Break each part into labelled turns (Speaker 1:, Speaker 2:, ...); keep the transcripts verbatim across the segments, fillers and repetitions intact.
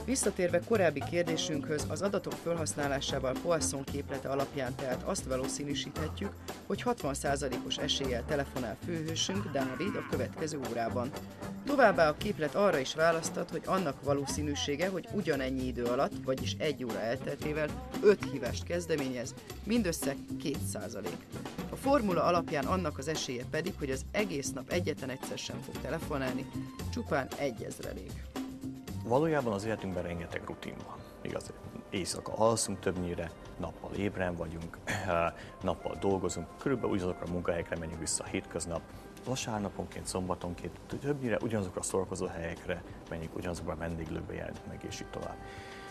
Speaker 1: Visszatérve korábbi kérdésünkhöz, az adatok felhasználásával Poisson képlete alapján tehát azt valószínűsíthetjük, hogy hatvan százalékos eséllyel telefonál főhősünk, Dávid a következő órában. Továbbá a képlet arra is választat, hogy annak valószínűsége, hogy ugyanennyi idő alatt, vagyis egy óra elteltével öt hívást kezdeményez, mindössze két százalék. A formula alapján annak az esélye pedig, hogy az egész nap egyetlen egyszer sem fog telefonálni, csupán egy ezrelék.
Speaker 2: Valójában az életünkben rengeteg rutin van. Igaz, éjszaka alszunk többnyire, nappal ébren vagyunk, nappal dolgozunk, körülbelül ugyanazokra a munkahelyekre menjünk vissza a hétköznap, vasárnaponként, szombatonként, többnyire ugyanazokra a szórakozó helyekre menjünk, ugyanazokra a vendéglőbe jelenünk meg, és így tovább.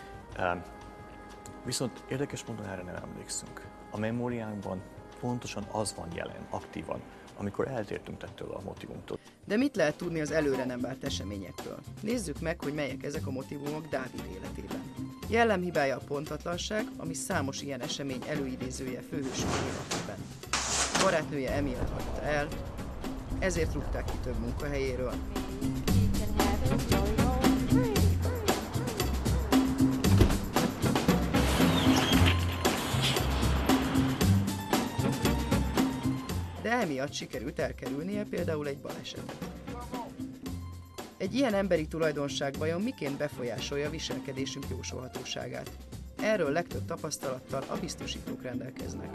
Speaker 2: Viszont érdekes módon erre nem emlékszünk. A memóriánkban pontosan az van jelen, aktívan, amikor eltértünk ettől a motivumtól.
Speaker 1: De mit lehet tudni az előre nem várt eseményekről? Nézzük meg, hogy melyek ezek a motivumok Dávid életében. Jellemhibája a pontatlanság, ami számos ilyen esemény előidézője főhősünk életében. Barátnője emiatt hagyta el, ezért rúgták ki több munkahelyéről. De emiatt sikerült elkerülnie például egy balesetet. Egy ilyen emberi tulajdonság vajon miként befolyásolja viselkedésünk jósolhatóságát? Erről legtöbb tapasztalattal a biztosítók rendelkeznek.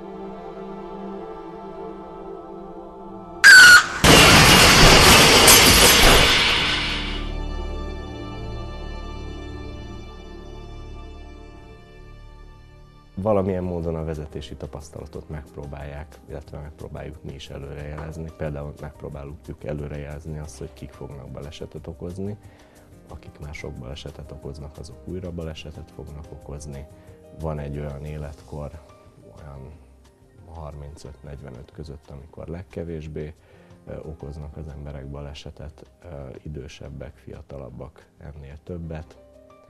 Speaker 3: Valamilyen módon a vezetési tapasztalatot megpróbálják, illetve megpróbáljuk mi is előrejelezni. Például megpróbáljuk előrejelezni azt, hogy kik fognak balesetet okozni. Akik már sok balesetet okoznak, azok újra balesetet fognak okozni. Van egy olyan életkor, olyan harmincöt-negyvenöt között, amikor legkevésbé okoznak az emberek balesetet, idősebbek, fiatalabbak ennél többet.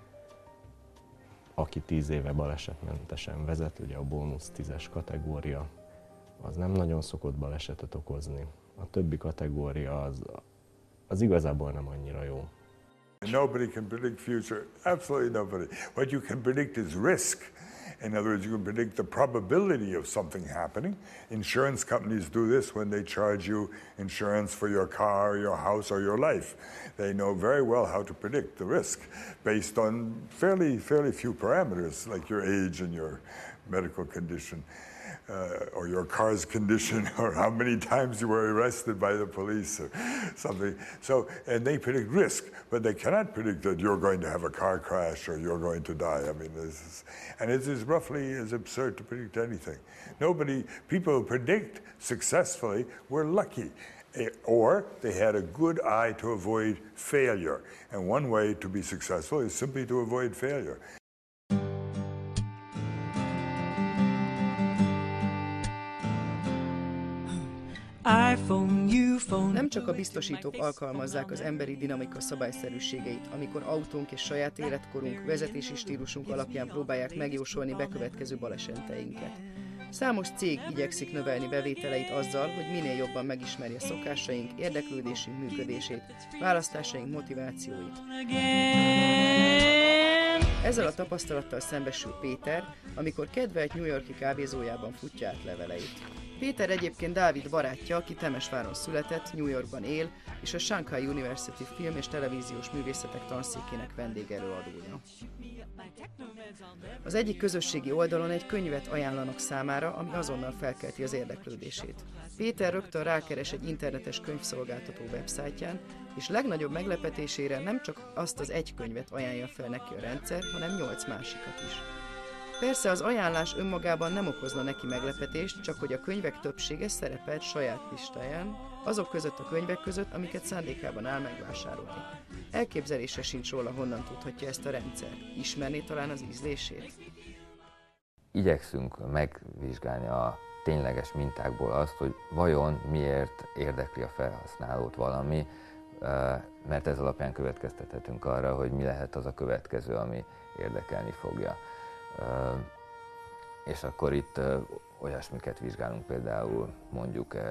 Speaker 3: Aki tíz éve balesetmentesen vezet, ugye a bónusz tízes kategória, az nem nagyon szokott balesetet okozni. A többi kategória az, az igazából nem annyira jó.
Speaker 4: Nobody can predict future, absolutely nobody. What you can predict is risk. In other words, you can predict the probability of something happening. Insurance companies do this when they charge you insurance for your car, your house, or your life. They know very well how to predict the risk based on fairly, fairly few parameters, like your age and your medical condition. Uh, or your car's condition, or how many times you were arrested by the police, or something. So, and they predict risk, but they cannot predict that you're going to have a car crash or you're going to die. I mean, this is, and it is roughly as absurd to predict anything. Nobody, people who predict successfully were lucky, or they had a good eye to avoid failure. And one way to be successful is simply to avoid failure.
Speaker 1: Nem csak a biztosítók alkalmazzák az emberi dinamika szabályszerűségeit, amikor autónk és saját életkorunk, vezetési stílusunk alapján próbálják megjósolni bekövetkező baleseteinket. Számos cég igyekszik növelni bevételeit azzal, hogy minél jobban megismeri a szokásaink, érdeklődésünk működését, választásaink motivációit. Ezzel a tapasztalattal szembesül Péter, amikor kedvelt New York-i kávézójában futja át leveleit. Péter egyébként Dávid barátja, aki Temesváron született, New Yorkban él, és a Shanghai University film és televíziós művészetek tanszékének vendégelőadója. Az egyik közösségi oldalon egy könyvet ajánlanak számára, ami azonnal felkelti az érdeklődését. Péter rögtön rákeres egy internetes könyvszolgáltató websájtján, és legnagyobb meglepetésére nem csak azt az egy könyvet ajánlja fel neki a rendszer, hanem nyolc másikat is. Persze az ajánlás önmagában nem okozna neki meglepetést, csak hogy a könyvek többsége szerepelt saját listáján, azok között a könyvek között, amiket szándékában áll megvásárolni. Elképzelése sincs róla, honnan tudhatja ezt a rendszer. Ismerné talán az ízlését?
Speaker 5: Igyekszünk megvizsgálni a tényleges mintákból azt, hogy vajon miért érdekli a felhasználót valami, mert ez alapján következtethetünk arra, hogy mi lehet az a következő, ami érdekelni fogja. Uh, és akkor itt uh, olyasmiket vizsgálunk, például mondjuk uh,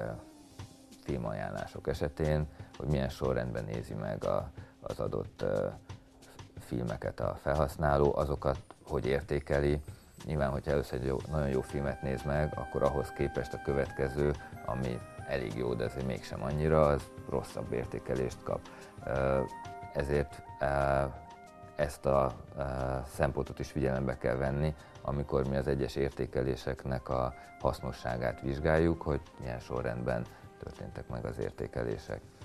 Speaker 5: filmajánlások esetén, hogy milyen sorrendben nézi meg a, az adott uh, filmeket a felhasználó, azokat hogy értékeli. Nyilván, hogyha először egy jó, nagyon jó filmet néz meg, akkor ahhoz képest a következő, ami elég jó, de azért mégsem annyira, az rosszabb értékelést kap. Ezért ezt a szempontot is figyelembe kell venni, amikor mi az egyes értékeléseknek a hasznosságát vizsgáljuk, hogy milyen sorrendben történtek meg az értékelések.